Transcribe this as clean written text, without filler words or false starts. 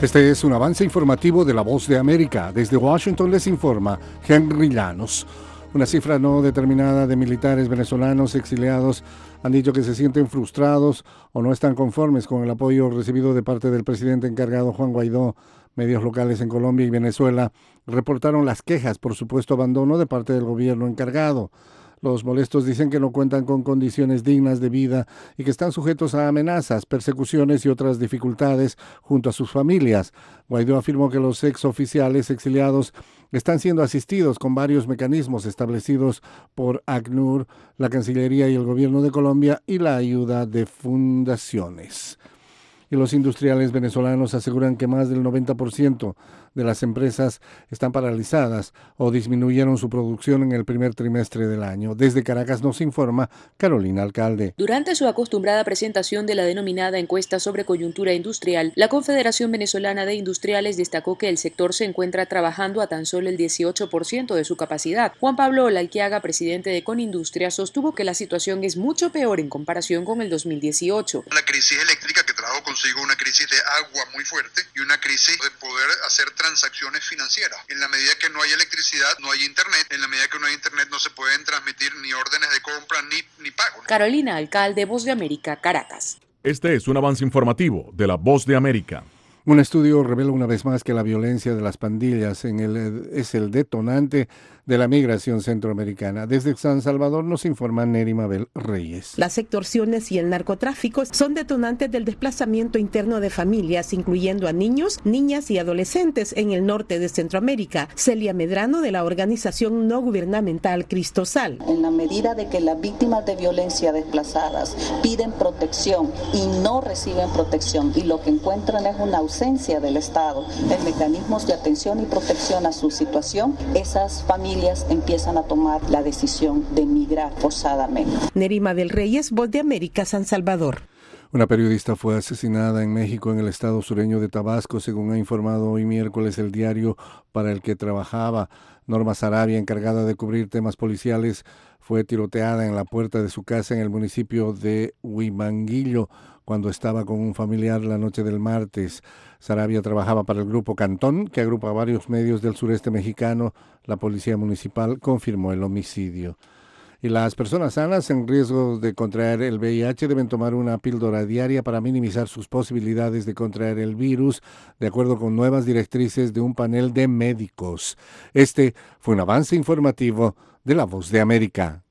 Este es un avance informativo de La Voz de América. Desde Washington les informa Henry Llanos. Una cifra no determinada de militares venezolanos exiliados han dicho que se sienten frustrados o no están conformes con el apoyo recibido de parte del presidente encargado Juan Guaidó. Medios locales en Colombia y Venezuela reportaron las quejas por supuesto abandono de parte del gobierno encargado. Los molestos dicen que no cuentan con condiciones dignas de vida y que están sujetos a amenazas, persecuciones y otras dificultades junto a sus familias. Guaidó afirmó que los exoficiales exiliados están siendo asistidos con varios mecanismos establecidos por ACNUR, la Cancillería y el Gobierno de Colombia y la ayuda de fundaciones. Y los industriales venezolanos aseguran que más del 90% de las empresas están paralizadas o disminuyeron su producción en el primer trimestre del año. Desde Caracas nos informa Carolina Alcalde. Durante su acostumbrada presentación de la denominada encuesta sobre coyuntura industrial, la Confederación Venezolana de Industriales destacó que el sector se encuentra trabajando a tan solo el 18% de su capacidad. Juan Pablo Olalquiaga, presidente de Conindustria, sostuvo que la situación es mucho peor en comparación con el 2018. La crisis eléctrica que trajo consigo una crisis de agua muy fuerte y una crisis de poder hacer transacciones financieras. En la medida que no hay electricidad, no hay internet. En la medida que no hay internet, no se pueden transmitir ni órdenes de compra ni pago. Carolina Alcalde, Voz de América, Caracas. Este es un avance informativo de La Voz de América. Un estudio revela una vez más que la violencia de las pandillas es el detonante de la migración centroamericana. Desde San Salvador nos informa Neri Mabel Reyes. Las extorsiones y el narcotráfico son detonantes del desplazamiento interno de familias, incluyendo a niños, niñas y adolescentes en el norte de Centroamérica. Celia Medrano, de la organización no gubernamental Cristosal. En la medida de que las víctimas de violencia desplazadas piden protección y no reciben protección y lo que encuentran es una ausencia del Estado en mecanismos de atención y protección a su situación, esas familias empiezan a tomar la decisión de migrar forzadamente. Nerima del Reyes, Voz de América, San Salvador. Una periodista fue asesinada en México, en el estado sureño de Tabasco, según ha informado hoy miércoles el diario para el que trabajaba. Norma Sarabia, encargada de cubrir temas policiales, fue tiroteada en la puerta de su casa en el municipio de Huimanguillo cuando estaba con un familiar la noche del martes. Sarabia trabajaba para el grupo Cantón, que agrupa varios medios del sureste mexicano. La policía municipal confirmó el homicidio. Y las personas sanas en riesgo de contraer el VIH deben tomar una píldora diaria para minimizar sus posibilidades de contraer el virus, de acuerdo con nuevas directrices de un panel de médicos. Este fue un avance informativo de La Voz de América.